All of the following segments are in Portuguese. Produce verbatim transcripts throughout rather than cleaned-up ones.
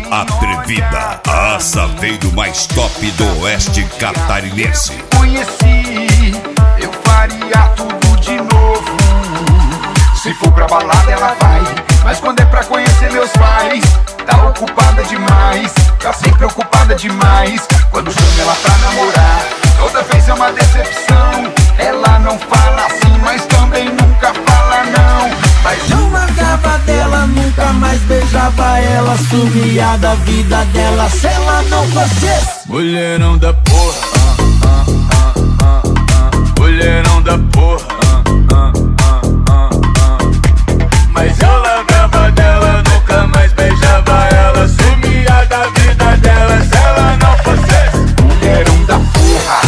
Atrevida, a saveiro mais top do oeste catarinense. Conheci, eu faria tudo de novo. Se for pra balada ela vai, mas quando é pra conhecer meus pais, tá ocupada demais, tá sempre ocupada demais. Quando chamo ela pra namorar, toda vez é uma decepção. Ela não fala assim, mas também nunca fala não. Mas não largava dela, nunca mais beijava ela, sumia da vida dela se ela não fosse mulherão da porra, ah, ah, ah, ah, ah. Mulherão da porra, ah, ah, ah, ah. Mas eu largava dela, nunca mais beijava ela, sumia da vida dela se ela não fosse mulherão da porra.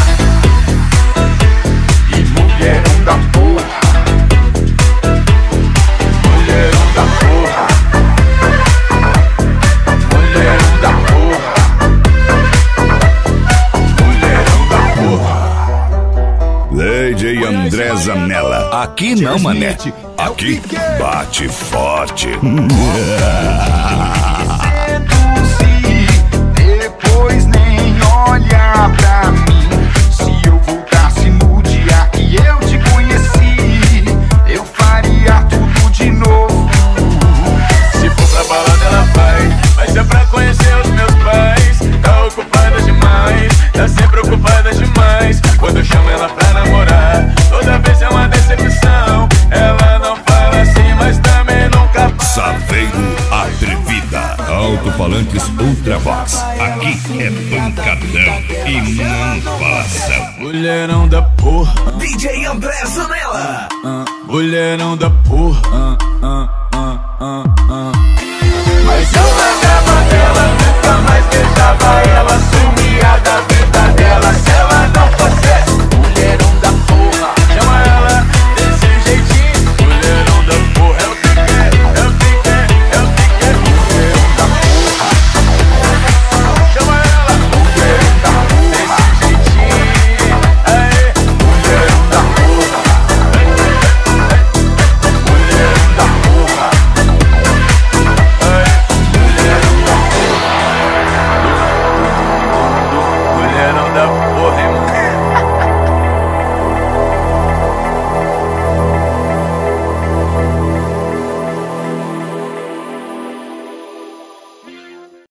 E mulherão da porra. Mulherão da porra. Mulherão da porra. Mulherão da porra. D J André Zanella. Aqui não, mané. Aqui bate forte. Depois nem olha pra mim. Se eu voltasse no dia que eu te conheci, eu faria tudo de novo. Se for pra balada ela vai, mas é pra conhecer os meus pais. Tá ocupada demais, tá sempre ocupada demais. Quando eu chamo ela pra namorar, toda vez é uma decepção. Ela não fala assim, mas também nunca fala. Saveiro Atrevida, alto-falantes Ultravox. Aqui é pancadão e não passa. Mulherão da porra, D J André Zanella. uh, mulherão da porra, uh, uh, uh, uh, uh. Mas eu largava dela, nunca mais beijava ela, sumia da vida dela.